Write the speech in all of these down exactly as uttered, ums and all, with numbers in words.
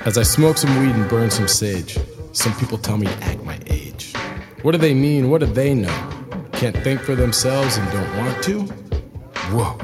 As I smoke some weed and burn some sage, some people tell me to act my age. What do they mean? What do they know? Can't think for themselves and don't want to? Whoa.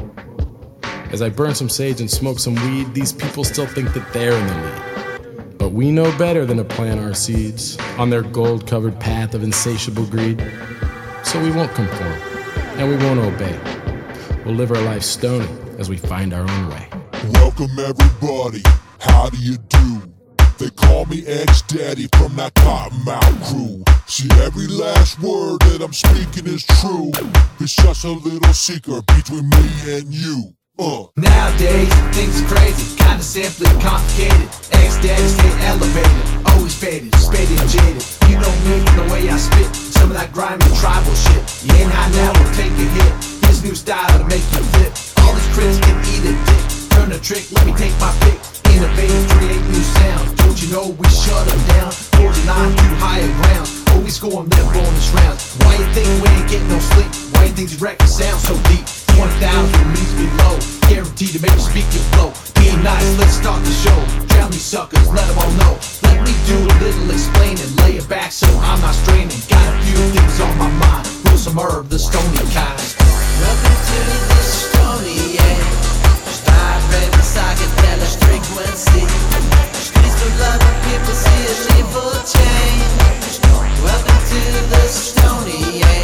As I burn some sage and smoke some weed, these people still think that they're in the lead. But we know better than to plant our seeds on their gold-covered path of insatiable greed. So we won't conform, and we won't obey. We'll live our life stony as we find our own way. Welcome everybody, how do you do? They call me X-Daddy from that Cottonmouth crew. See, every last word that I'm speaking is true. It's just a little secret between me and you. Uh. Nowadays, things are crazy, kinda simply complicated. X-Daddy stay elevated, always faded, spaded and jaded. You know me from the way I spit, some of that grimy tribal shit. Yeah, now now we'll take a hit. Here's new style to make you flip. All these critics can eat a dick. Turn a trick, let me take my pick. Innovate, create new sounds. Don't you know we shut them down? forty-nine to higher ground. Always scoring their bonus rounds. Why you think we ain't getting no sleep? Why you think these records sound so deep? twenty thousand means below. Guaranteed to make you speak your flow. Be nice, let's start the show. Drown these suckers, let them all know. Let me do a little explaining. Lay it back so I'm not straining. Got a few things on my mind. Roll some herb, the stony kind. Welcome to the stony, yeah. Vibrating psychedelic frequency. Streets full of people see a evil change. Welcome to the stony, yeah.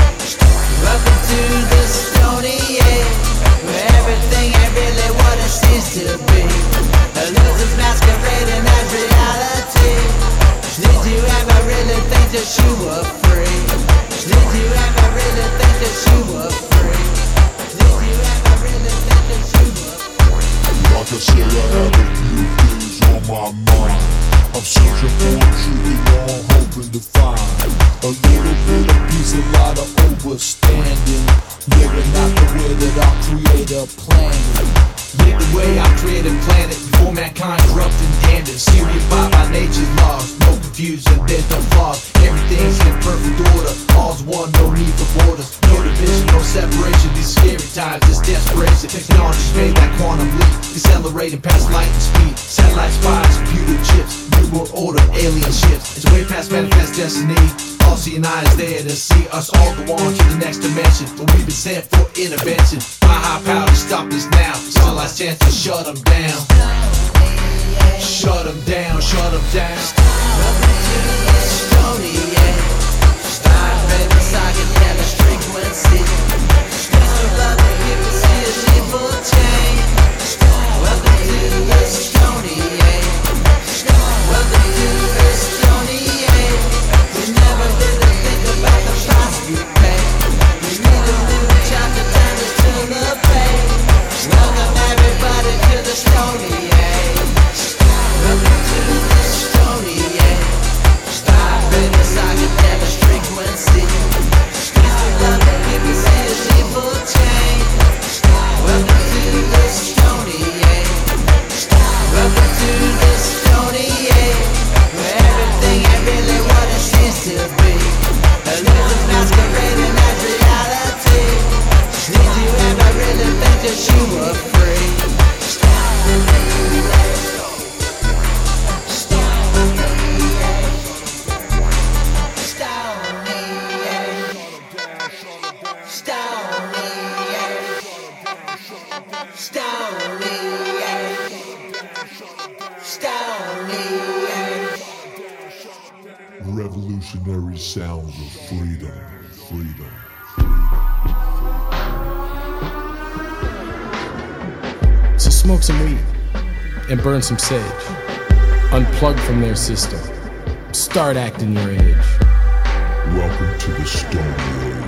Welcome to the stony, yeah. Where everything ain't really what it seems to be. Illusions masquerading as reality. Did you ever really think that you were free? Did you ever really think that you were free? Did you ever really think that you were free? Like I said, I have a few things on my mind. I'm searching for a truth and all I'm hoping to find. A little bit of peace, a lot of overstanding. Living out the way that our creator planned it. Live the way I created planet before mankind corrupt and damned it. See we abide by nature's laws, no confusion, there's no flaws. Everything's in perfect order, all's one, no need for borders. No division, no separation, these scary times, this desperation. Technology's made that quantum leap, accelerating past light and speed. Satellite spies, computer chips, new world order, alien ships. It's way past manifest destiny. All seeing eyes there to see us all go on to the next dimension. But we've been sent for intervention. My high power to stop this now. It's our last chance to shut them down. Shut them down, shut them down. Welcome to the stony, yeah. Vibrating psychedelic frequency. Streets full of people see a evil change. Welcome to the stony, yeah. Welcome to the stony, yeah. We never really think about the price we pay. We need a little chop to turn us to the pay. Welcome everybody to the stony, yeah. Welcome to the stony, yeah. Vibrating psychedelic frequency. Streets full of people see a evil change. Welcome to the stony, yeah. Welcome to the stony, yeah. Where everything ain't really what it seems to be. Illusions masquerading as reality. Did you ever really think that you were free? Revolutionary sounds of freedom, freedom. So smoke some weed and burn some sage. Unplug from their system. Start acting your age. Welcome to the Stone Age.